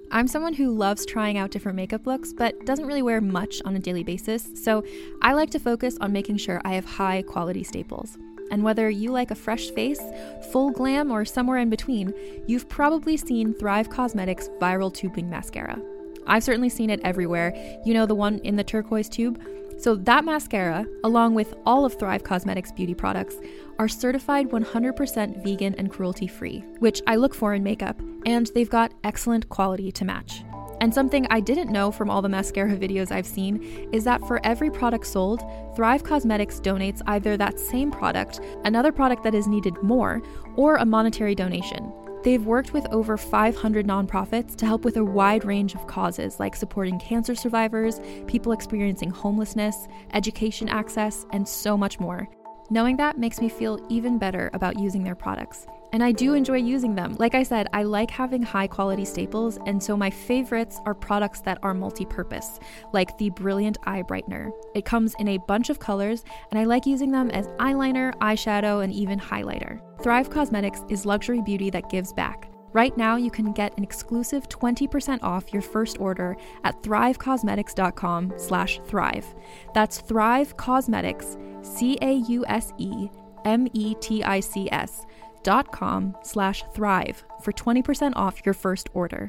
I'm someone who loves trying out different makeup looks, but doesn't really wear much on a daily basis, so I like to focus on making sure I have high quality staples. And whether you like a fresh face, full glam, or somewhere in between, you've probably seen Thrive Causemetics Viral Tubing Mascara. I've certainly seen it everywhere. You know, the one in the turquoise tube? So that mascara, along with all of Thrive Causemetics beauty products, are certified 100% vegan and cruelty-free, which I look for in makeup, and they've got excellent quality to match. And something I didn't know from all the mascara videos I've seen is that for every product sold, Thrive Causemetics donates either that same product, another product that is needed more, or a monetary donation. They've worked with over 500 nonprofits to help with a wide range of causes like supporting cancer survivors, people experiencing homelessness, education access, and so much more. Knowing that makes me feel even better about using their products. And I do enjoy using them. Like I said, I like having high quality staples, and so my favorites are products that are multi-purpose, like the Brilliant Eye Brightener. It comes in a bunch of colors, and I like using them as eyeliner, eyeshadow, and even highlighter. Thrive Causemetics is luxury beauty that gives back. Right now, you can get an exclusive 20% off your first order at thrivecausemetics.com/thrive. That's Thrive Causemetics, CAUSEMETICS.com/thrive for 20% off your first order.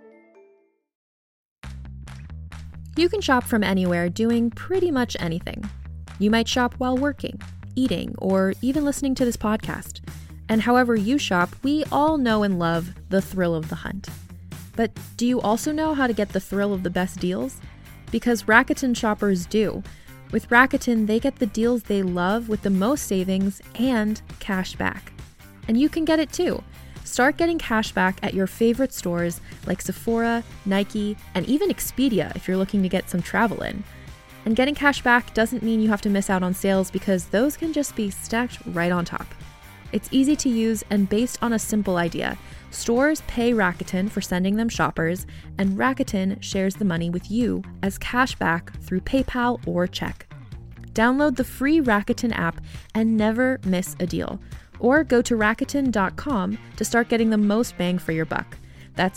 You can shop from anywhere doing pretty much anything. You might shop while working, eating, or even listening to this podcast. And however you shop, we all know and love the thrill of the hunt. But do you also know how to get the thrill of the best deals? Because Rakuten shoppers do. With Rakuten, they get the deals they love with the most savings and cash back. And you can get it too. Start getting cash back at your favorite stores like Sephora, Nike, and even Expedia if you're looking to get some travel in. And getting cash back doesn't mean you have to miss out on sales, because those can just be stacked right on top. It's easy to use and based on a simple idea. Stores pay Rakuten for sending them shoppers, and Rakuten shares the money with you as cash back through PayPal or check. Download the free Rakuten app and never miss a deal. Or go to Rakuten.com to start getting the most bang for your buck. That's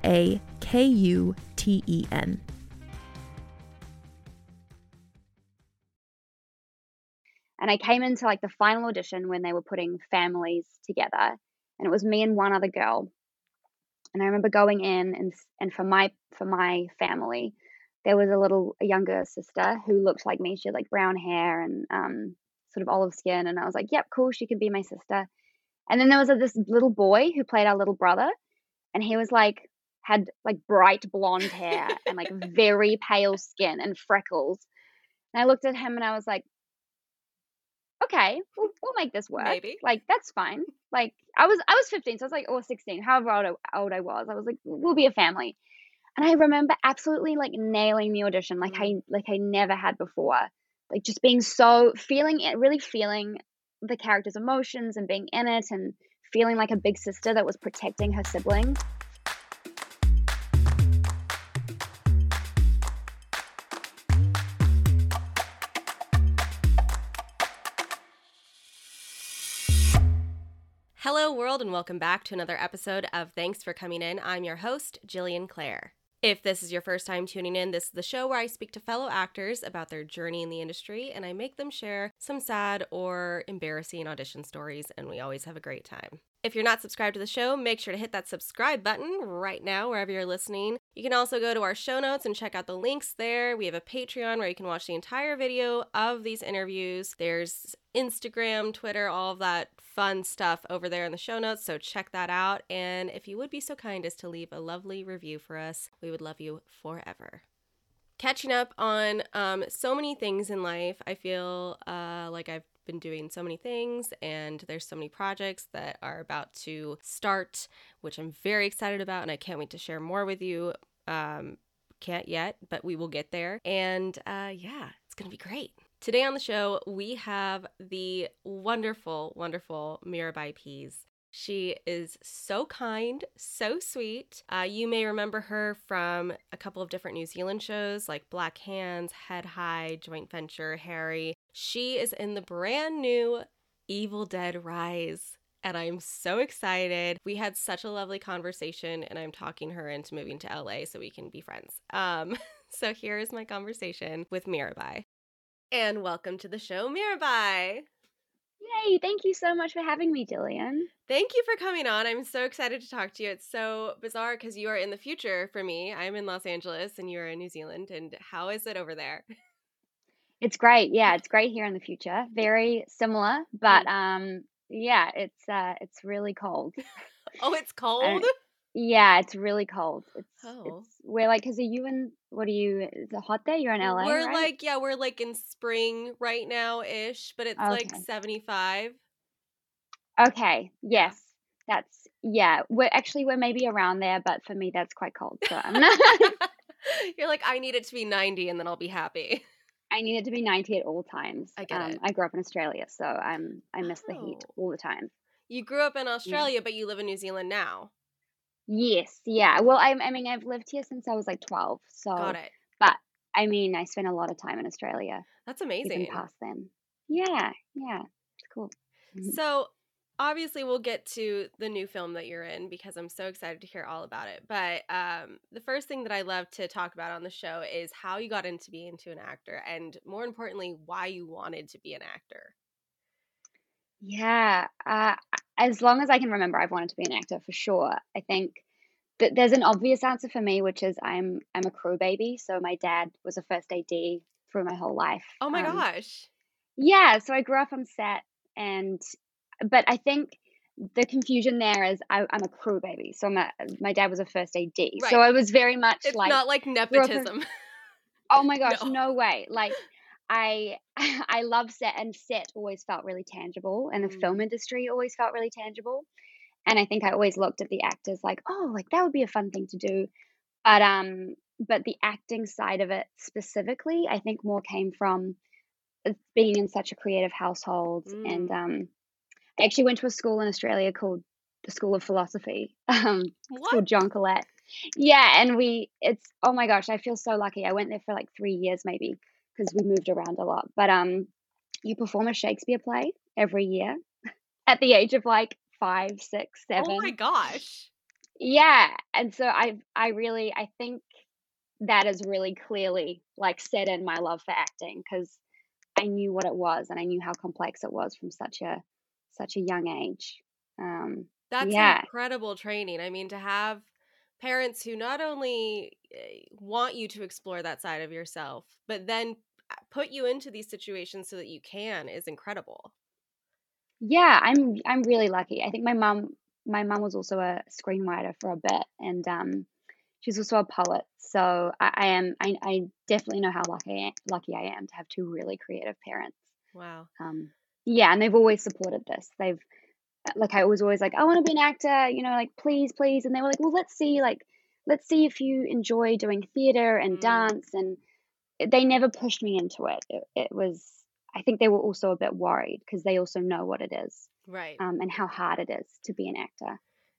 RAKUTEN. And I came into like the final audition when they were putting families together, and it was me and one other girl. And I remember going in, and for my family, there was a younger sister who looked like me. She had like brown hair and sort of olive skin, and I was like, "Yep, cool, she could be my sister." And then there was this little boy who played our little brother, and he was like had like bright blonde hair and like very pale skin and freckles. And I looked at him and I was like, okay, we'll make this work. Maybe. Like, that's fine. Like, I was 15, so I was like, or 16, however old I was. I was like, we'll be a family. And I remember absolutely like nailing the audition, like I never had before. Like just being really feeling the character's emotions and being in it and feeling like a big sister that was protecting her siblings. Hello, world, and welcome back to another episode of Thanks for Coming In. I'm your host, Jillian Clare. If this is your first time tuning in, this is the show where I speak to fellow actors about their journey in the industry, and I make them share some sad or embarrassing audition stories, and we always have a great time. If you're not subscribed to the show, make sure to hit that subscribe button right now, wherever you're listening. You can also go to our show notes and check out the links there. We have a Patreon where you can watch the entire video of these interviews. There's Instagram, Twitter, all of that fun stuff over there in the show notes, so check that out. And if you would be so kind as to leave a lovely review for us, we would love you forever. Catching up on so many things in life. I feel like I've been doing so many things, and there's so many projects that are about to start, which I'm very excited about, and I can't wait to share more with you. Can't yet, but we will get there. And yeah, it's gonna be great. Today on the show, we have the wonderful, wonderful Mirabai Pease. She is so kind, so sweet. You may remember her from a couple of different New Zealand shows like Black Hands, Head High, Joint Venture, Harry. She is in the brand new Evil Dead Rise and I'm so excited. We had such a lovely conversation, and I'm talking her into moving to LA so we can be friends. So here is my conversation with Mirabai. And welcome to the show, Mirabai. Yay, thank you so much for having me, Jillian. Thank you for coming on. I'm so excited to talk to you. It's so bizarre because you are in the future for me. I'm in Los Angeles and you're in New Zealand. And how is it over there? It's great. Yeah, it's great here in the future. Very similar, but yeah, it's really cold. Oh, it's I cold? don't, yeah, it's really cold. Oh. We're like, cause are you in, what are you, is it hot there? You're in LA, We're right? we're like in spring right now-ish, but it's like Okay. 75. Okay. Yeah. Yes. Yeah, we're maybe around there, but for me, that's quite cold. So I'm not, You're like, I need it to be 90 and then I'll be happy. I need it to be 90 at all times. I get it. I grew up in Australia, so I miss the heat Oh. all the time. You grew up in Yeah. Australia, but you live in New Zealand now. Yes, yeah. Well, I mean, I've lived here since I was like 12. Got So, it. but I mean, I spent a lot of time in Australia, That's even amazing. past then. Yeah, yeah. It's cool. So, obviously, we'll get to the new film that you're in because I'm so excited to hear all about it. But the first thing that I love to talk about on the show is how you got into being an actor, and more importantly, why you wanted to be an actor. Yeah. As long as I can remember, I've wanted to be an actor for sure. I think that there's an obvious answer for me, which is I'm a crew baby. So my dad was a first AD through my whole life. Oh my gosh. Yeah, so I grew up on set, and but I think the confusion there is I'm a crew baby. So my dad was a first AD. Right. So I was very much It's like not like grew up nepotism. oh my gosh, No. no way. Like I I love set, and set always felt really tangible, and the film industry always felt really tangible. And I think I always looked at the actors like, oh, like that would be a fun thing to do. But the acting side of it specifically, I think more came from being in such a creative household. And I actually went to a school in Australia called the School of Philosophy. It's What? called John Collette. Yeah, and it's oh my gosh, I feel so lucky. I went there for like 3 years maybe because we moved around a lot. But you perform a Shakespeare play every year at the age of like 5, 6, Oh my 7. gosh. Yeah, and so I think that is really clearly like set in my love for acting because I knew what it was and I knew how complex it was from such a young age. That's Yeah, incredible training. I mean, to have parents who not only want you to explore that side of yourself, but then put you into these situations so that you can is incredible. yeah, I'm really lucky. I think my mum was also a screenwriter for a bit, and she's also a poet. So I definitely know how lucky I am to have two really creative parents. Wow. Yeah, and they've always supported this. They've like I was always like, I want to be an actor, like please, please, and they were like, well, let's see if you enjoy doing theater and dance, and they never pushed me into it. It was I think they were also a bit worried because they also know what it is, Right. and how hard it is to be an actor.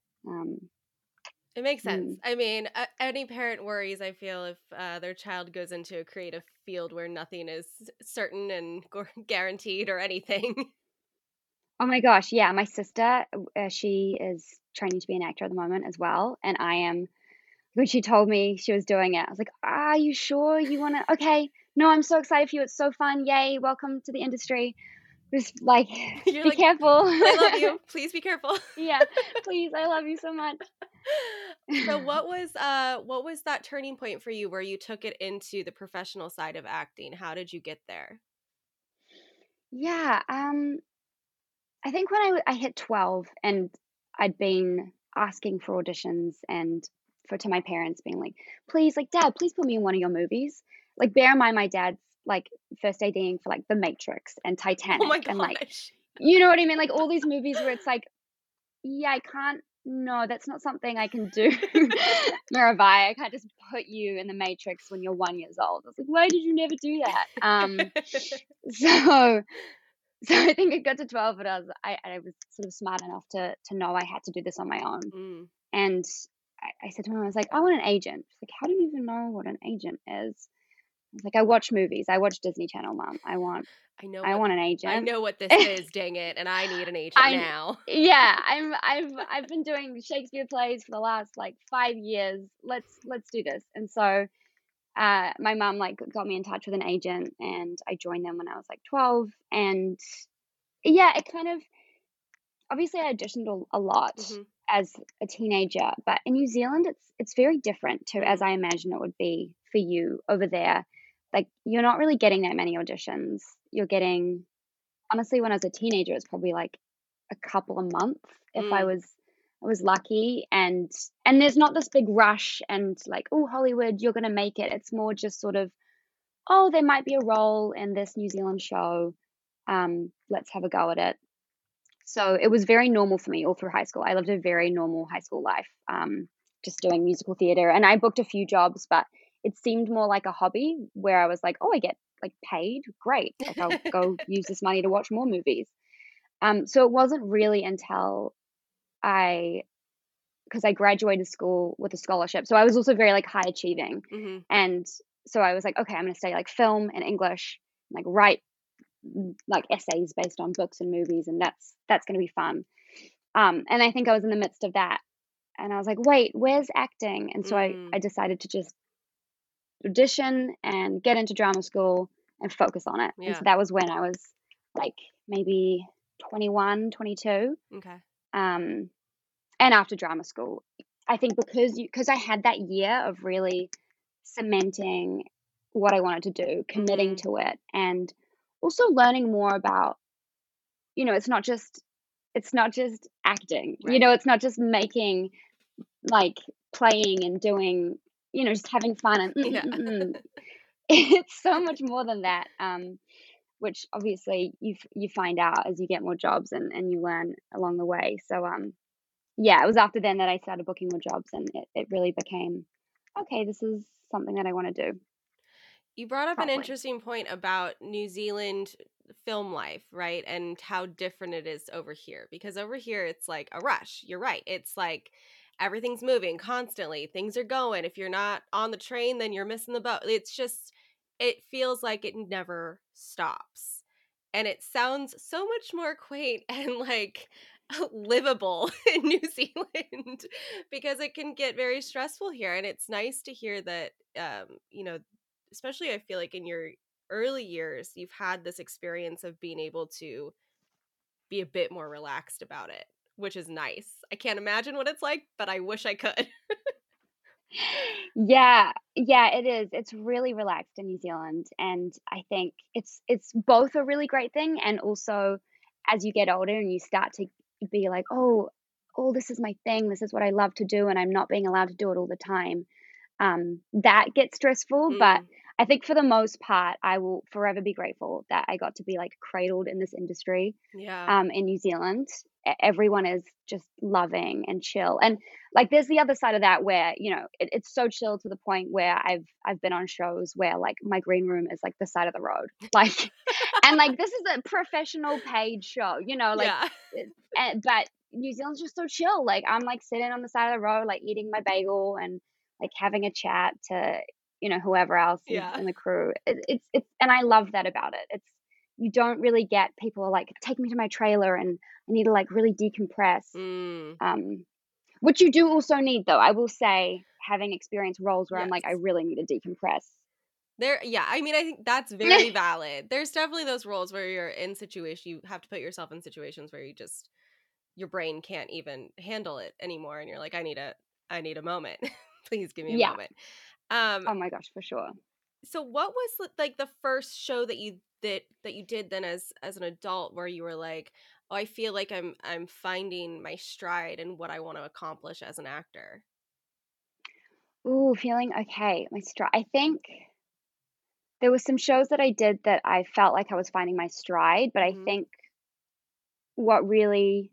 It makes sense. Mm. I mean, any parent worries, I feel, if their child goes into a creative field where nothing is certain and guaranteed or anything. Oh my gosh, yeah, my sister, she is training to be an actor at the moment as well, and I am. When she told me she was doing it, I was like, "Are you sure you want to?" Okay, no, I'm so excited for you. It's so fun. Yay, welcome to the industry. Just like, You're be like, careful. I love you. Please be careful. Yeah, please, I love you so much. So what was that turning point for you where you took it into the professional side of acting? How did you get there? Yeah, I think when I hit 12 and I'd been asking for auditions and to my parents being like, please, like, Dad, please put me in one of your movies. Like, bear in mind, my dad's like first ADing for like The Matrix and Oh my Titanic and like, gosh. you know what I mean? Like all these movies where it's like, yeah, I can't, no, that's not something I can do. Mirabai, I can't just put you in The Matrix when you're 1 year old. I was like, why did you never do that? So so I think it got to 12, but I was sort of smart enough to know I had to do this on my own. And I said to him, I was like, I want an agent. She's like, how do you even know what an agent is? was like, I watch movies. I watch Disney Channel, Mom. I want an agent. I know what this is, dang it, and I need an agent now. Yeah, I've been doing Shakespeare plays for the last like 5 years. Let's do this. And so my mom like got me in touch with an agent, and I joined them when I was like 12. And yeah, it kind of, obviously I auditioned a lot as a teenager, but in New Zealand it's very different to as I imagine it would be for you over there. Like, you're not really getting that many auditions. You're getting, honestly, when I was a teenager, it was probably like a couple of months if I was lucky. And there's not this big rush and like, oh, Hollywood, you're gonna make it. It's more just sort of, oh, there might be a role in this New Zealand show. Let's have a go at it. So it was very normal for me all through high school. I lived a very normal high school life, just doing musical theater. And I booked a few jobs, but it seemed more like a hobby where I was like, oh, I get like paid. Great. Like, I'll go use this money to watch more movies. So it wasn't really until because I graduated school with a scholarship. So I was also very like high achieving. And so I was like, okay, I'm going to study like film and English, like write like essays based on books and movies, and that's going to be fun. And I think I was in the midst of that, and I was like, wait, where's acting? And so I decided to just audition and get into drama school and focus on it. And so that was when I was like maybe 21, 22. Okay. And after drama school, I think because I had that year of really cementing what I wanted to do, committing to it, and also learning more about, it's not just acting, right. It's not just making, like playing and doing, just having fun and it's so much more than that, which obviously you find out as you get more jobs and you learn along the way. So yeah, it was after then that I started booking more jobs, and it really became, okay, this is something that I want to do. You brought up an interesting point about New Zealand film life, right? And how different it is over here. Because over here, it's like a rush. You're right. It's like everything's moving constantly. Things are going. If you're not on the train, then you're missing the boat. It's just, it feels like it never stops. And it sounds so much more quaint and like livable in New Zealand because it can get very stressful here. And it's nice to hear that, especially I feel like in your early years, you've had this experience of being able to be a bit more relaxed about it, which is nice. I can't imagine what it's like, but I wish I could. Yeah, it is. It's really relaxed in New Zealand, and I think it's both a really great thing, and also as you get older and you start to be like, oh, this is my thing. This is what I love to do, and I'm not being allowed to do it all the time. That gets stressful, but I think for the most part, I will forever be grateful that I got to be like cradled in this industry. In New Zealand, everyone is just loving and chill, and like there's the other side of that where it's so chill to the point where I've been on shows where like my green room is like the side of the road, like, and like this is a professional paid show, but New Zealand's just so chill. Like I'm like sitting on the side of the road, like eating my bagel and like having a chat to whoever else is in the crew. It's and I love that about it. You don't really get people like, take me to my trailer and I need to like really decompress. Which you do also need, though. I will say, having experienced roles where I'm like, I really need to decompress. I mean, I think that's very valid. There's definitely those roles where you're in you have to put yourself in situations where your brain can't even handle it anymore. And you're like, I need a moment. Please give me a moment. Oh my gosh, for sure. So what was like the first show that you did then as an adult where you were like, oh, I feel like I'm finding my stride and what I want to accomplish as an actor? Ooh, feeling okay. My stride. I think there were some shows that I did that I felt like I was finding my stride, but I think what really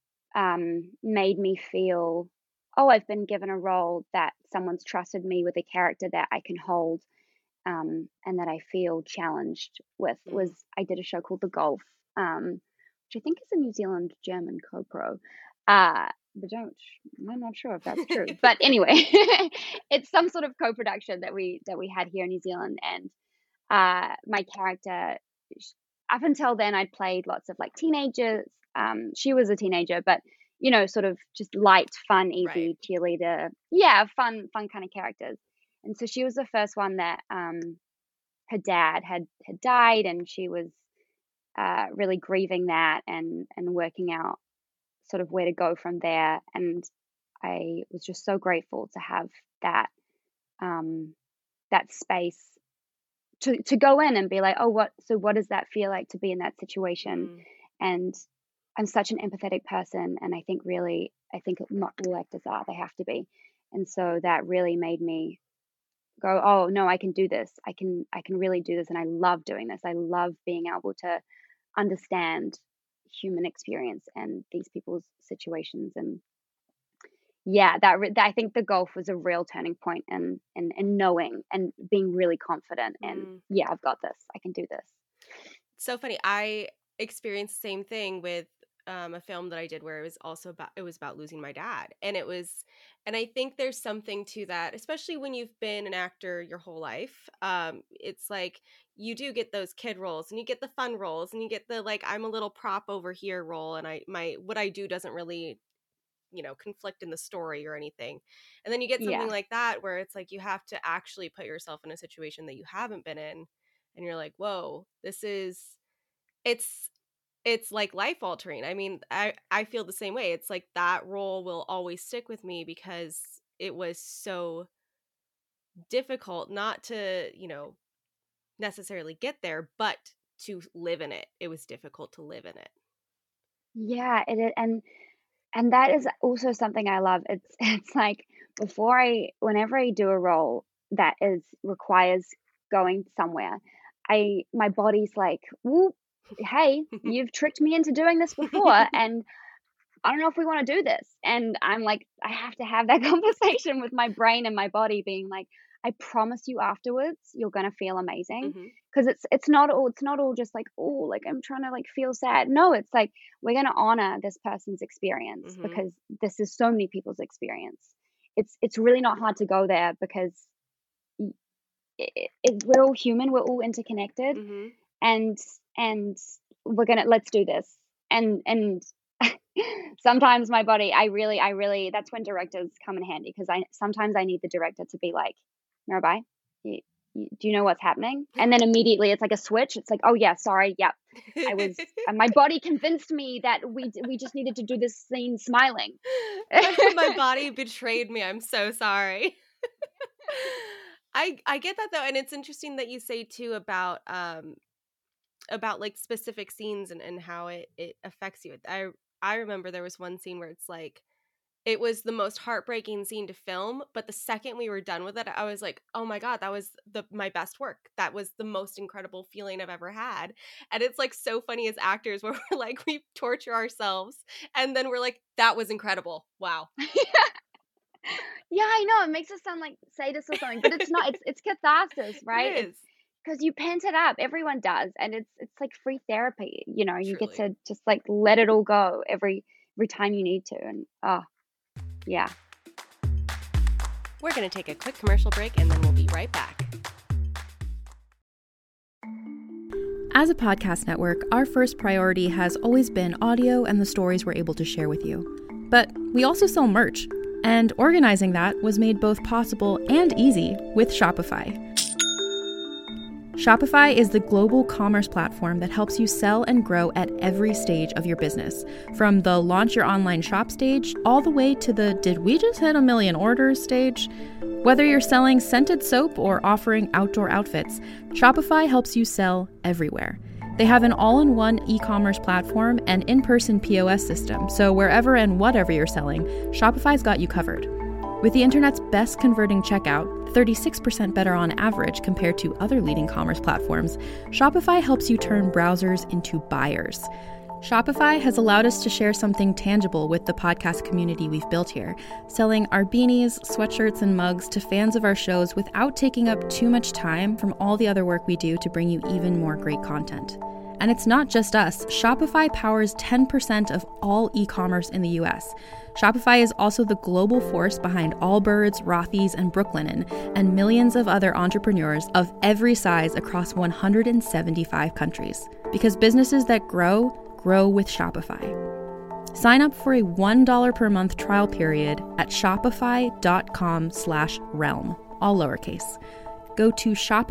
made me feel, oh, I've been given a role that someone's trusted me with a character that I can hold, and that I feel challenged with, was I did a show called The Golf, which I think is a New Zealand German co-pro. But I'm not sure if that's true. But anyway, it's some sort of co-production that we had here in New Zealand, and my character, up until then, I'd played lots of like teenagers. She was a teenager, but sort of just light, fun, easy Right. cheerleader. Yeah, fun kind of characters. And so she was the first one that her dad had died, and she was really grieving that and working out sort of where to go from there. And I was just so grateful to have that that space to go in and be like, oh, what does that feel like to be in that situation? And I'm such an empathetic person, and I think not all actors are. They have to be. And so that really made me go, oh no, I can do this. I can really do this, and I love doing this. I love being able to understand human experience and these people's situations. And yeah, I think the golf was a real turning point, and knowing and being really confident and yeah, I've got this. I can do this. So funny. I experienced the same thing with a film that I did where it was about losing my dad. And I think there's something to that, especially when you've been an actor your whole life. It's like you do get those kid roles, and you get the fun roles, and you get the like I'm a little prop over here role, and what I do doesn't really conflict in the story or anything. And then you get something like that where it's like you have to actually put yourself in a situation that you haven't been in, and you're like, whoa, it's like life altering. I mean, I feel the same way. It's like that role will always stick with me because it was so difficult not to, necessarily get there, but to live in it. It was difficult to live in it. Yeah, it is. And that is also something I love. It's like whenever I do a role that requires going somewhere, my body's like, whoop, hey, you've tricked me into doing this before, and I don't know if we want to do this. And I'm like, I have to have that conversation with my brain and my body, being like, I promise you afterwards you're gonna feel amazing. Because it's not all just like, oh, like I'm trying to like feel sad. No, it's like we're gonna honor this person's experience because this is so many people's experience. It's really not hard to go there because we're all human, we're all interconnected, and let's do this. And sometimes my body, I really that's when directors come in handy, because sometimes I need the director to be like, Mirabai, do you know what's happening? And then immediately it's like a switch. It's like, oh yeah, sorry, yep. My body convinced me that we just needed to do this scene smiling. My body betrayed me. I'm so sorry. I get that though, and it's interesting that you say too about like specific scenes and how it affects you. I remember there was one scene where it's like it was the most heartbreaking scene to film, but the second we were done with it, I was like, oh my God, that was my best work. That was the most incredible feeling I've ever had. And it's like so funny as actors where we're like, we torture ourselves and then we're like, that was incredible. Wow. Yeah, I know. It makes us sound like sadists or something, but it's not. It's catharsis, right? It is. Because you pent it up. Everyone does. And it's like free therapy. You Truly. Get to just like let it all go every time you need to. And yeah. We're going to take a quick commercial break and then we'll be right back. As a podcast network, our first priority has always been audio and the stories we're able to share with you. But we also sell merch, and organizing that was made both possible and easy with Shopify. Shopify is the global commerce platform that helps you sell and grow at every stage of your business, from the launch your online shop stage all the way to the did we just hit 1 million orders stage. Whether you're selling scented soap or offering outdoor outfits, Shopify helps you sell everywhere. They have an all-in-one e-commerce platform and in-person POS system, so wherever and whatever you're selling, Shopify's got you covered. With the internet's best converting checkout, 36% better on average compared to other leading commerce platforms, Shopify helps you turn browsers into buyers. Shopify has allowed us to share something tangible with the podcast community we've built here, selling our beanies, sweatshirts, and mugs to fans of our shows without taking up too much time from all the other work we do to bring you even more great content. And it's not just us. Shopify powers 10% of all e-commerce in the US. Shopify is also the global force behind Allbirds, Rothy's, and Brooklinen, and millions of other entrepreneurs of every size across 175 countries. Because businesses that grow, grow with Shopify. Sign up for a $1 per month trial period at shopify.com/realm, all lowercase. Go to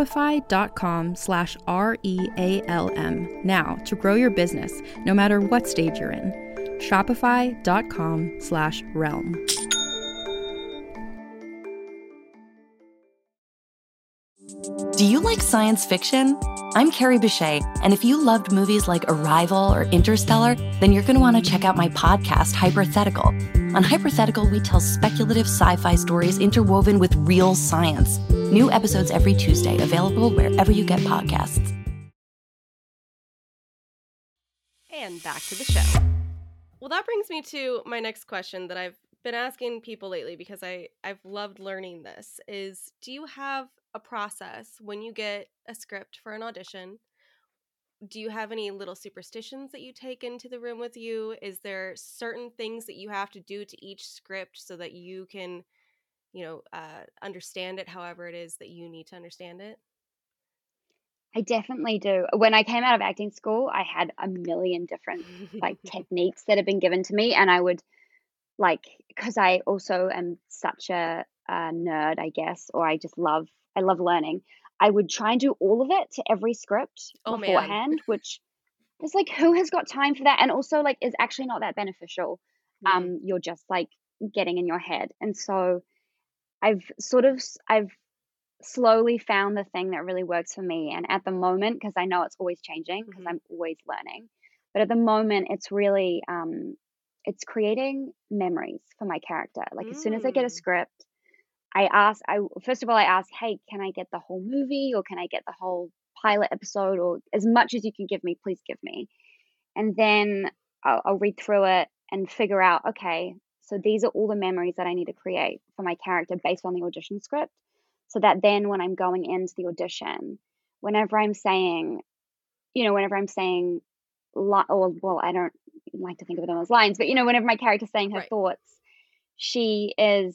shopify.com/REALM now to grow your business, no matter what stage you're in. Shopify.com/realm. Do you like science fiction? I'm Carrie Bechet, and if you loved movies like Arrival or Interstellar, then you're going to want to check out my podcast, Hypothetical. On Hypothetical, we tell speculative sci-fi stories interwoven with real science. New episodes every Tuesday, available wherever you get podcasts. And back to the show. Well, that brings me to my next question that I've been asking people lately because I've loved learning this is, do you have a process when you get a script for an audition? Do you have any little superstitions that you take into the room with you? Is there certain things that you have to do to each script so that you can, understand it however it is that you need to understand it? I definitely do. When I came out of acting school, I had a million different techniques that had been given to me, and I would because I also am such a nerd, I guess, or I love learning. I would try and do all of it to every script beforehand, which is who has got time for that? And also is actually not that beneficial. You're just getting in your head. And so I've slowly found the thing that really works for me. And at the moment, because I know it's always changing, because I'm always learning, but at the moment it's really it's creating memories for my character. As soon as I get a script, first of all I ask, hey, can I get the whole movie, or can I get the whole pilot episode, or as much as you can give me, please give me. And then I'll read through it and figure out, okay, so these are all the memories that I need to create for my character based on the audition script, so that then when I'm going into the audition, whenever I'm saying, I don't like to think of them as lines, but whenever my character's saying her thoughts, she is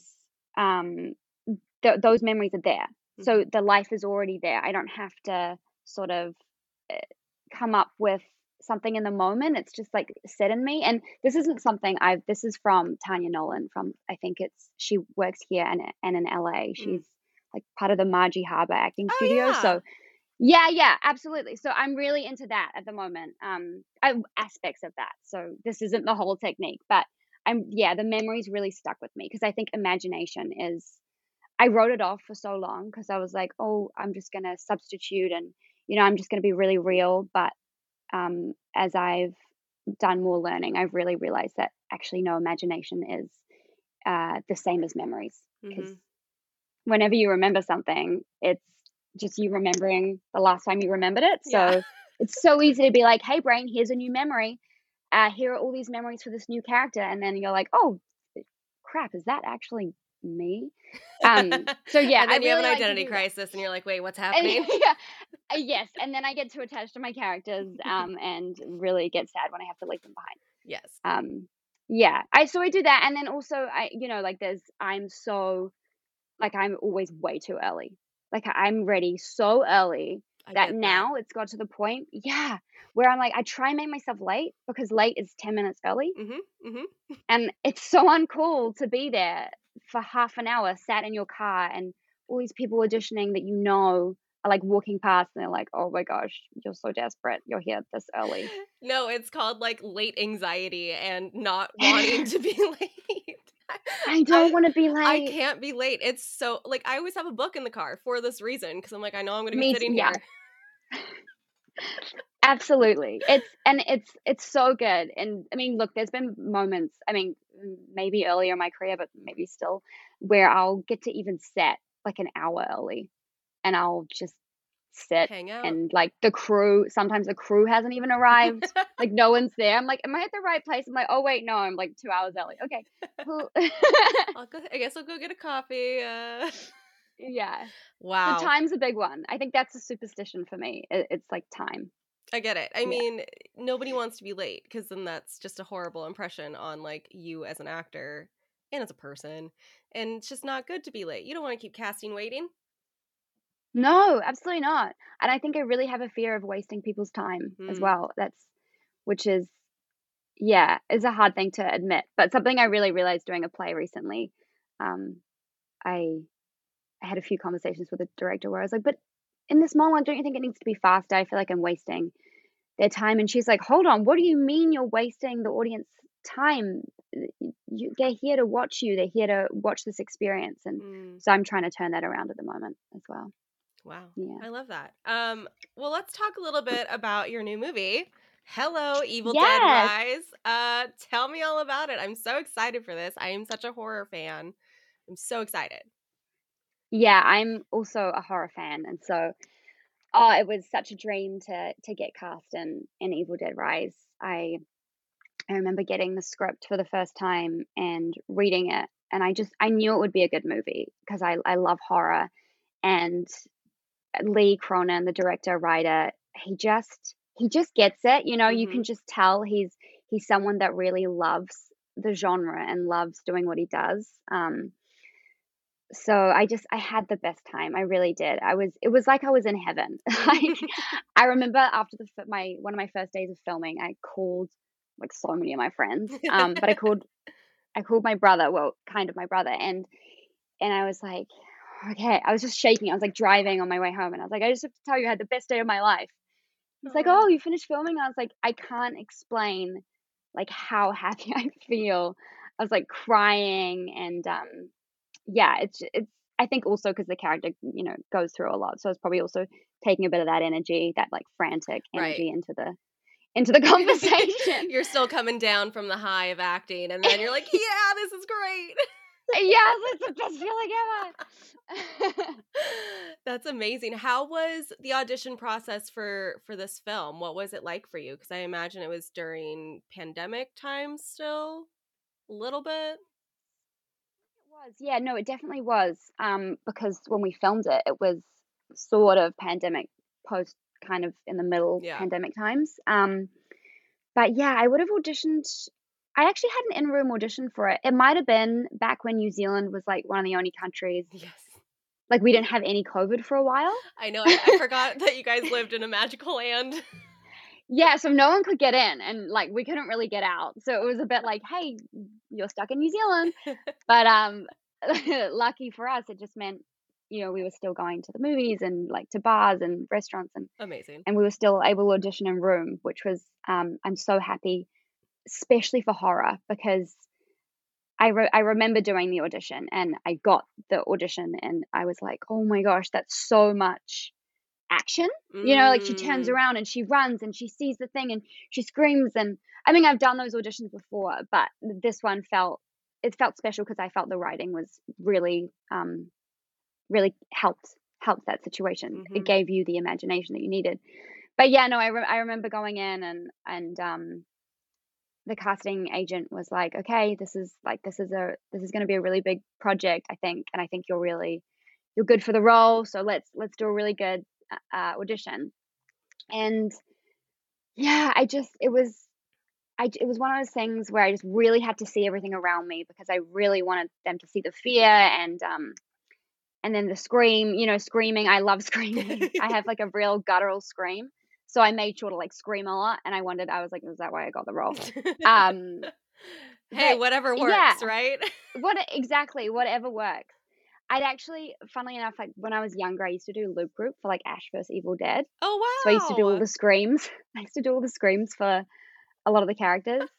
those memories are there. So the life is already there. I don't have to sort of come up with something in the moment. It's just sit in me. And this isn't something this is from Tanya Nolan from, I think she works here and in LA. She's part of the Margie Harbour acting studio. Yeah. So yeah, absolutely. So I'm really into that at the moment. Aspects of that. So this isn't the whole technique, but the memories really stuck with me because I think imagination I wrote it off for so long because I was like, oh, I'm just going to substitute and, I'm just going to be really real. But as I've done more learning, I've really realized that actually no, imagination is the same as memories. Because whenever you remember something, it's just you remembering the last time you remembered it. So it's so easy to be like, hey, brain, here's a new memory. Here are all these memories for this new character. And then you're like, oh, crap, is that actually me? So yeah, and then you have an identity crisis and you're like, wait, what's happening? Yes, and then I get too attached to my characters and really get sad when I have to leave them behind. Yes. I do that. And then also I'm always way too early. I'm ready so early that now it's got to the point where I'm I try and make myself late because late is 10 minutes early. And it's so uncool to be there for half an hour sat in your car and all these people auditioning that are walking past and they're like, oh my gosh, you're so desperate, you're here this early. No, it's called late anxiety and not wanting to be late. I don't want to be late. I can't be late. It's so I always have a book in the car for this reason because I'm I know I'm going to be sitting here. Absolutely. It's so good. And I mean, look, there's been moments, maybe earlier in my career, but maybe still, where I'll get to even set an hour early and I'll just sit, hang out. And sometimes the crew hasn't even arrived. No one's there. I'm like, am I at the right place? I'm like, oh wait, no, I'm 2 hours early. Okay. Cool. I guess I'll go get a coffee. Yeah. Wow. So time's a big one. I think that's a superstition for me. It's time. I get it. I Yeah. mean, nobody wants to be late because then that's just a horrible impression on like you as an actor and as a person. And it's just not good to be late. You don't want to keep casting waiting. No, absolutely not. And I think I really have a fear of wasting people's time as Mm. well. Which is, yeah, is a hard thing to admit, but something I really realized doing a play recently. Um, I I had a few conversations with the director where I was like, but in this monologue, don't you think it needs to be faster? I feel like I'm wasting their time. And she's like, hold on, what do you mean you're wasting the audience time? They're here to watch you, they're here to watch this experience. And Mm. so I'm trying to turn that around at the moment as well. Wow. Yeah. I love that. Well, let's talk a little bit about your new movie. Hello, Evil Dead Yes. Rise. Tell me all about it. I'm so excited for this. I am such a horror fan. I'm so excited. Yeah, I'm also a horror fan. And so it was such a dream to get cast in Evil Dead Rise. I remember getting the script for the first time and reading it, and I knew it would be a good movie because I love horror. And Lee Cronin, the director writer, he just gets it. You know, you can Mm-hmm. just tell he's someone that really loves the genre and loves doing what he does. So I had the best time. I really did. It was like I was in heaven. Like I remember after my one of my first days of filming, I called like so many of my friends. But I called my brother, well, kind of my brother, and I was like, okay, I was just shaking. I was like driving on my way home, and I was like, I just have to tell you, I had the best day of my life. He's like, Oh. oh, you finished filming? I was like, I can't explain like how happy I feel. I was like crying, and yeah, it's I think also because the character, you know, goes through a lot, so it's probably also taking a bit of that energy, that like frantic Right. energy into the conversation. You're still coming down from the high of acting, and then you're like, yeah, this is great. Yes, it's the best feeling ever. That's amazing. How was the audition process for this film? What was it like for you? Because I imagine it was during pandemic times still, a little bit. It was, yeah, no, it definitely was. Because when we filmed it, it was sort of pandemic post, kind of in the middle Yeah. pandemic times. But yeah, I would have auditioned. I actually had an in-room audition for it. It might have been back when New Zealand was like one of the only countries, Yes. like we didn't have any COVID for a while. I know. I forgot that you guys lived in a magical land. Yeah, so no one could get in and like we couldn't really get out. So it was a bit like, hey, you're stuck in New Zealand. But lucky for us, it just meant, you know, we were still going to the movies and like to bars and restaurants, Amazing. and we were still able to audition in room, which was I'm so happy, especially for horror, because I remember doing the audition and I got the audition and I was like, oh my gosh, that's so much action. You know, like she turns Mm. around and she runs and she sees the thing and she screams. And I mean, I've done those auditions before, but this one felt special because I felt the writing was really really helped that situation. It Mhm. gave you the imagination that you needed. But yeah, no, I remember going in and the casting agent was like, okay, this is going to be a really big project, I think, and I think you're good for the role, so let's do a really good audition. And yeah, it was one of those things where I just really had to see everything around me because I really wanted them to see the fear and then the scream, you know, screaming. I love screaming. I have like a real guttural scream. So I made sure to like scream a lot, and I was like, was that why I got the role? Hey, But whatever yeah, works, right? exactly, whatever works. I'd actually, funnily enough, like when I was younger, I used to do loop group for like Ash vs Evil Dead. So I used to do all Oh, the screams. I used to do all the screams for a lot of the characters.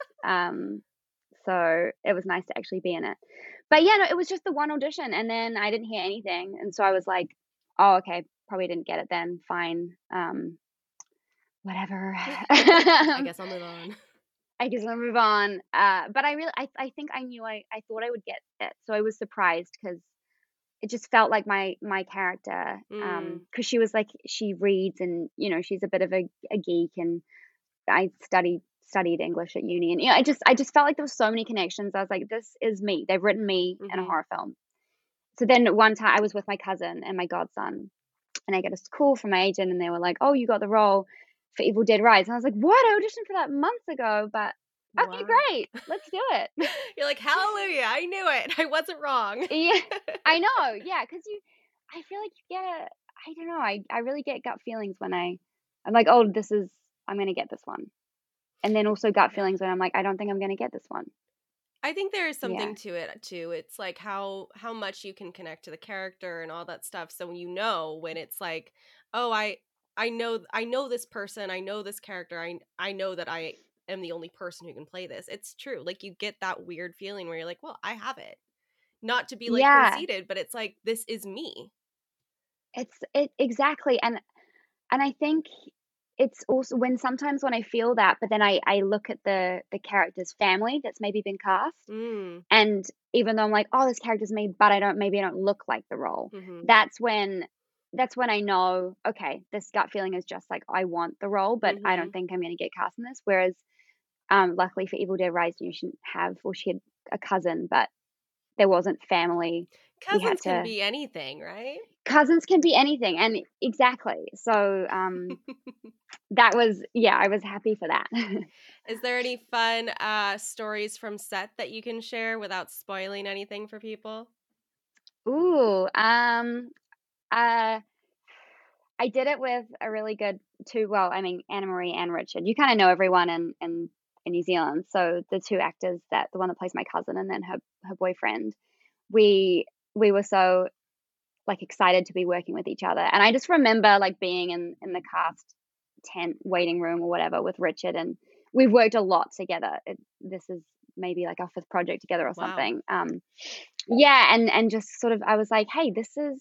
So it was nice to actually be in it. But yeah, no, it was just the one audition, and then I didn't hear anything, and so I was like, oh, okay, probably didn't get it then. Fine, whatever. I guess I'll move on. I guess I'll move on. But I think I thought I would get it, so I was surprised because it just felt like my character. Mm. Because she was like she reads and you know she's a bit of a geek, and I studied English at uni, and you know I just felt like there was so many connections. I was like, this is me. They've written me in a Mhm. horror film. So then one time I was with my cousin and my godson, and I get a call from my agent, and they were like, oh, you got the role. for Evil Dead Rise. And I was like, what? I auditioned for that months ago, but okay, Wow. great. Let's do it. You're like, hallelujah, I knew it. I wasn't wrong. Yeah, I know. Yeah, because I feel like you get I don't know. I really get gut feelings when I'm like, oh, I'm going to get this one. And then also gut feelings when I'm like, I don't think I'm going to get this one. I think there is Yeah. something to it too. It's like how much you can connect to the character and all that stuff. So when it's like, oh, I know this person, I know this character, I know that I am the only person who can play this. It's true. Like you get that weird feeling where you're like, well, I have it. Not to be like Yeah, conceited, but it's like this is me. it exactly. And I think it's also sometimes when I feel that, but then I look at the character's family that's maybe been cast. Mm. And even though I'm like, oh, this character's me, but I don't look like the role. Mm-hmm. That's when I know, okay, this gut feeling is just like, I want the role, but I don't think I'm going to get cast in this. Whereas, luckily for Evil Dead Rise, she had a cousin, but there wasn't family. Cousins can be anything, right? Cousins can be anything, and exactly. So, that was, I was happy for that. Is there any fun stories from set that you can share without spoiling anything for people? Ooh, I did it with a really good Anna Marie and Richard. You kind of know everyone in New Zealand. So the two actors, the one that plays my cousin and then her boyfriend, we were so like excited to be working with each other. And I just remember like being in the cast tent waiting room or whatever with Richard, and we've worked a lot together. This is maybe like our 5th project together or something. Wow. And just sort of, I was like, hey, this is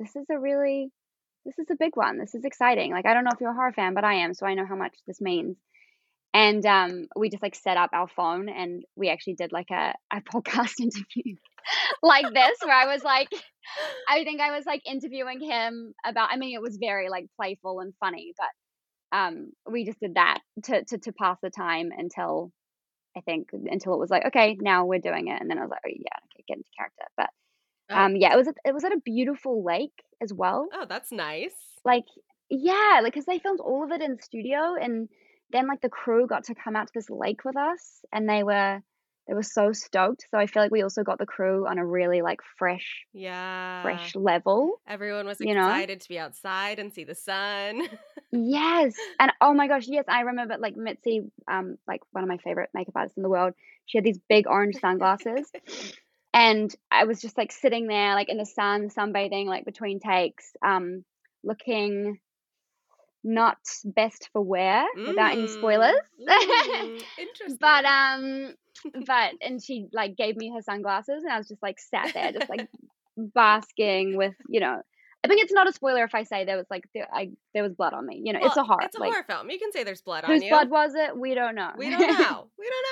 a big one. This is exciting. Like, I don't know if you're a horror fan, but I am, so I know how much this means. And we just like set up our phone and we actually did like a podcast interview like this, where I think I was like interviewing him about, it was very like playful and funny, but we just did that to pass the time until it was like, okay, now we're doing it. And then I was like, oh yeah, okay, get into character. But it was at a beautiful lake as well. Oh, that's nice. Like, yeah, like, because they filmed all of it in studio, and then like the crew got to come out to this lake with us, and they were so stoked. So I feel like we also got the crew on a really like fresh level. Everyone was excited to be outside and see the sun. Yes. And oh my gosh, yes, I remember like Mitzi, like one of my favorite makeup artists in the world. She had these big orange sunglasses. And I was just like sitting there like in the sun, sunbathing, like between takes, looking not best for wear without any spoilers. Interesting. But and she like gave me her sunglasses, and I was just like sat there just like basking with, I think it's not a spoiler if I say there was like there was blood on me. Well, it's a horror. It's a horror film. You can say there's blood on whose you. blood was it? We don't know. We don't know.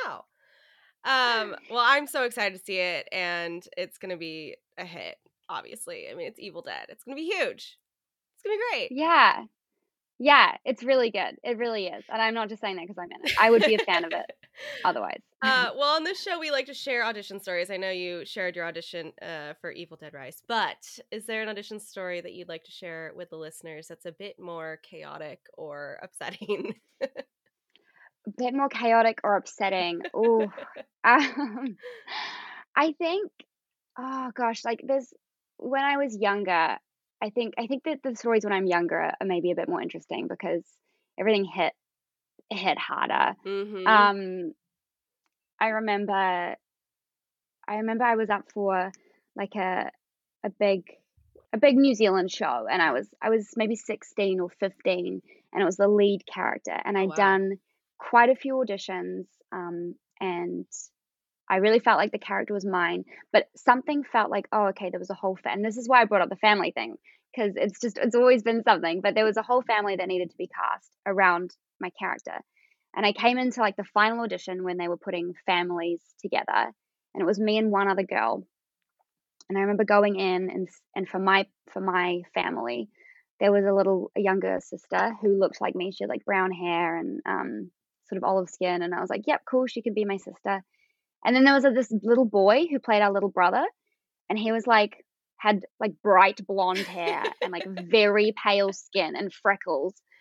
Well, I'm so excited to see it, and it's gonna be a hit. Obviously, it's Evil Dead. It's gonna be huge. It's gonna be great. Yeah, it's really good. It really is, and I'm not just saying that because I'm in it. I would be a fan of it otherwise. Well, on this show, we like to share audition stories. I know you shared your audition for Evil Dead Rise, but is there an audition story that you'd like to share with the listeners that's a bit more chaotic or upsetting? A bit more chaotic or upsetting. Ooh. I think, oh gosh, like when I was younger, I think that the stories when I'm younger are maybe a bit more interesting because everything hit harder. Mm-hmm. I remember I was up for like a big New Zealand show, and I was maybe 16 or 15, and it was the lead character, and I'd done quite a few auditions, and I really felt like the character was mine, but something felt like, oh, okay, there was a whole and this is why I brought up the family thing, because it's always been something, but there was a whole family that needed to be cast around my character. And I came into like the final audition when they were putting families together, and it was me and one other girl. And I remember going in, and for my family, there was a younger sister who looked like me. She had like brown hair and sort of olive skin, and I was like, yep, cool, she can be my sister. And then there was this little boy who played our little brother, and he was like, had like bright blonde hair and like very pale skin and freckles.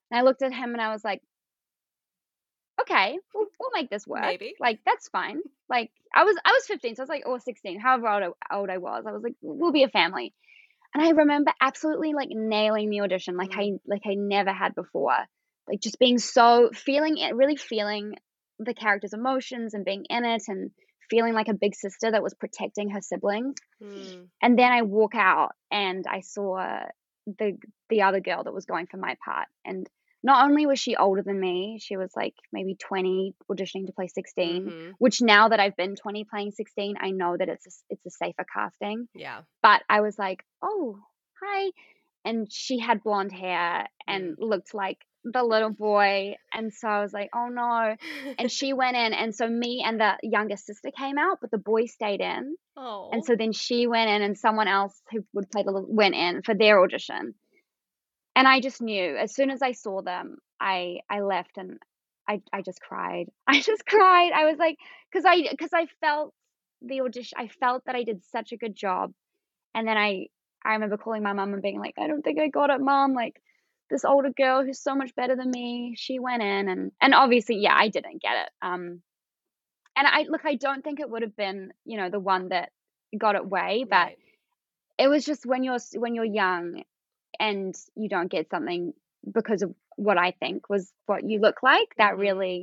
And I looked at him and I was like, okay, we'll make this work. Maybe. Like, that's fine. Like, I was 15, so I was like, or 16, however old I was. I was like, we'll be a family. And I remember absolutely like nailing the audition, like I never had before. Like just being feeling it, really feeling the character's emotions and being in it and feeling like a big sister that was protecting her siblings. And then I walk out and I saw the other girl that was going for my part. And not only was she older than me, she was like maybe 20 auditioning to play 16, which now that I've been 20 playing 16, I know that it's a safer casting. Yeah. But I was like, oh, hi. And she had blonde hair and looked like the little boy. And so I was like, oh no. And she went in. And so me and the younger sister came out, but the boy stayed in. Oh. And so then she went in and someone else who would play went in for their audition. And I just knew as soon as I saw them, I left and I just cried. I just cried. I was like, because I felt the audition. I felt that I did such a good job. And then I remember calling my mum and being like, I don't think I got it, Mom. Like this older girl who's so much better than me, she went in and obviously, yeah, I didn't get it. And I don't think it would have been, the one that got it way, but Right. it was just when you're young and you don't get something because of what I think was what you look like, that really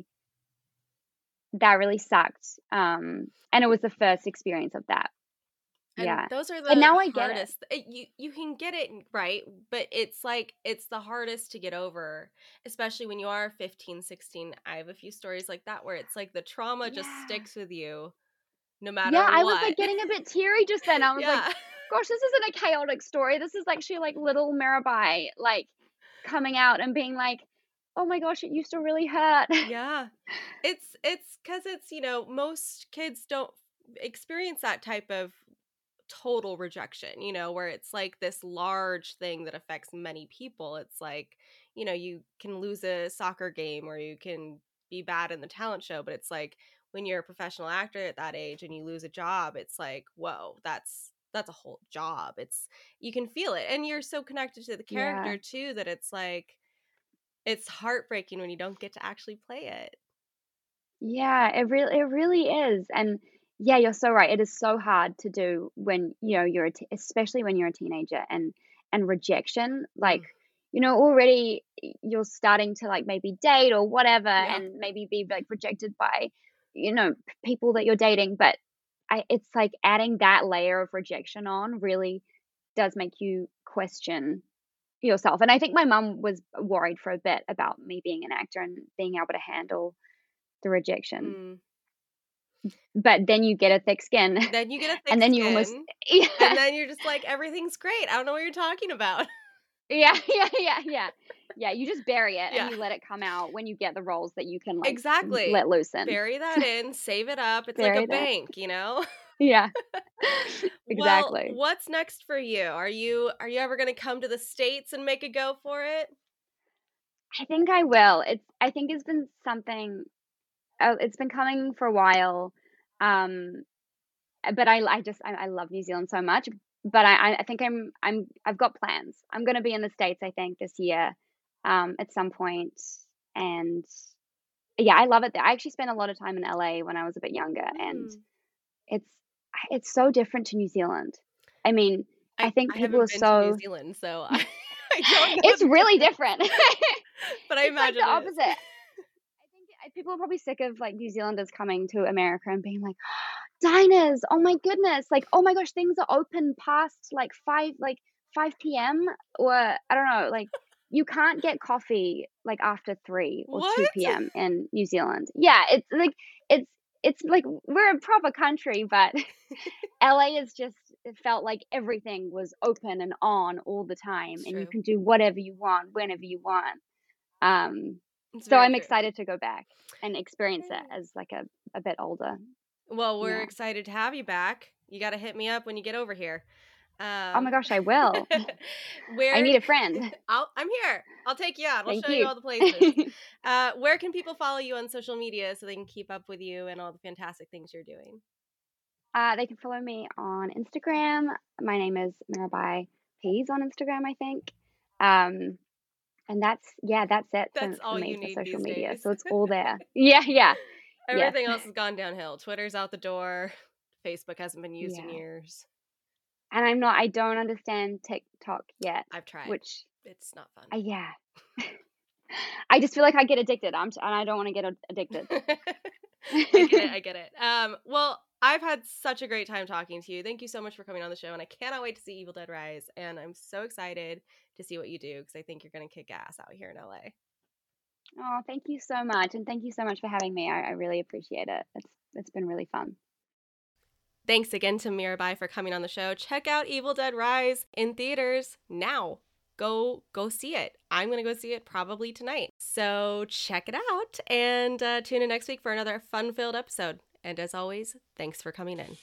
sucked. And it was the first experience of that. And yeah. those are But the now I get it. hardest. You can get it right, but it's like it's the hardest to get over, especially when you are 15, 16. I have a few stories like that where it's like the trauma just sticks with you no matter Yeah, I was what. like getting a bit teary just then. I was like, Yeah. gosh, this isn't a chaotic story. This is actually like little Mirabai like coming out and being like, oh my gosh, it used to really hurt. Yeah. It's because it's, most kids don't experience that type of total rejection, where it's like this large thing that affects many people. It's like, you can lose a soccer game or you can be bad in the talent show, but it's like when you're a professional actor at that age and you lose a job, it's like, whoa, that's a whole job. You can feel it and you're so connected to the character Yeah. too that it's like it's heartbreaking when you don't get to actually play it. Yeah, it really is. And yeah, you're so right. It is so hard to do when, you're especially when you're a teenager and rejection, like, already you're starting to like maybe date or whatever Yeah. and maybe be like rejected by, people that you're dating, but it's like adding that layer of rejection on really does make you question yourself. And I think my mum was worried for a bit about me being an actor and being able to handle the rejection. But then you get a thick skin. Then you get a thick and then skin. you almost And then you're just like, everything's great. I don't know what you're talking about. yeah. Yeah, you just bury it Yeah. and you let it come out when you get the roles that you can like Exactly. let loose in. Bury that in, save it up. It's Bury like a that. bank, Yeah. Well, Exactly. what's next for you? Are you ever going to come to the States and make a go for it? I think I will. I think it's been something it's been coming for a while. But I love New Zealand so much. But I think I've got plans. I'm going to be in the States, I think, this year, at some point. And yeah, I love it there. I actually spent a lot of time in LA when I was a bit younger, and it's so different to New Zealand. I mean, I think I people haven't are been to New so Zealand, so I don't know. it's really different. But I It's like imagine the it is. opposite. I think people are probably sick of like New Zealanders coming to America and being like, diners, oh my goodness, like, oh my gosh, things are open past like 5 p.m. or I don't know, like you can't get coffee like after 3 or 2 What? p.m. in New Zealand. Yeah, it's like we're a proper country, but LA is just, it felt like everything was open and on all the time It's and you true. can do whatever you want whenever you want. It's So very I'm true. excited to go back and experience it as like a bit older. Well, we're Yeah. excited to have you back. You got to hit me up when you get over here. Oh my gosh, I will. Where I need a friend. I'm here. I'll take you out. I'll Thank show you you. all the places. Where can people follow you on social media so they can keep up with you and all the fantastic things you're doing? They can follow me on Instagram. My name is Mirabai Peas on Instagram, I think. And that's it That's for all me you for need social these media. days. So it's all there. Yeah. Everything else has gone downhill. Twitter's out the door. Facebook hasn't been used in Yeah. years. And I don't understand TikTok yet. I've tried. Which it's not fun. yeah. I just feel like I get addicted. And I don't want to get addicted. I get it. Well, I've had such a great time talking to you. Thank you so much for coming on the show, and I cannot wait to see Evil Dead Rise, and I'm so excited to see what you do because I think you're going to kick ass out here in LA. Oh, thank you so much, and thank you so much for having me. I really appreciate it. It's been really fun. Thanks again to Mirabai for coming on the show. Check out Evil Dead Rise in theaters now. Go see it. I'm going to go see it probably tonight. So check it out and tune in next week for another fun-filled episode. And as always, thanks for coming in.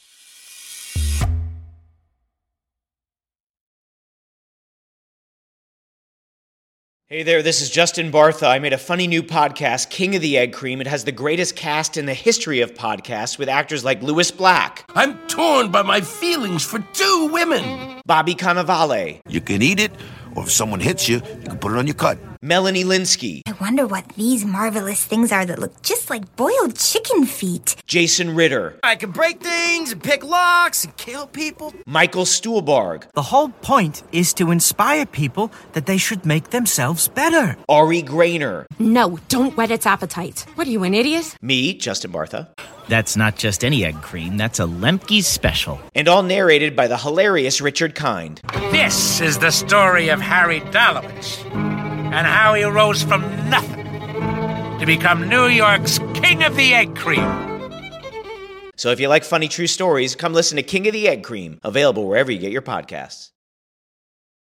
Hey there, this is Justin Bartha. I made a funny new podcast, King of the Egg Cream. It has the greatest cast in the history of podcasts with actors like Louis Black. I'm torn by my feelings for two women. Bobby Cannavale. You can eat it, or if someone hits you, you can put it on your cut. Melanie Linsky. I wonder what these marvelous things are that look just like boiled chicken feet. Jason Ritter. I can break things and pick locks and kill people. Michael Stuhlbarg. The whole point is to inspire people that they should make themselves better. Ari Grainer. No, don't whet its appetite. What are you, an idiot? Me, Justin Bartha. That's not just any egg cream, that's a Lemke's special. And all narrated by the hilarious Richard Kind. This is the story of Harry Dalowitz and how he rose from nothing to become New York's King of the Egg Cream. So if you like funny true stories, come listen to King of the Egg Cream, available wherever you get your podcasts.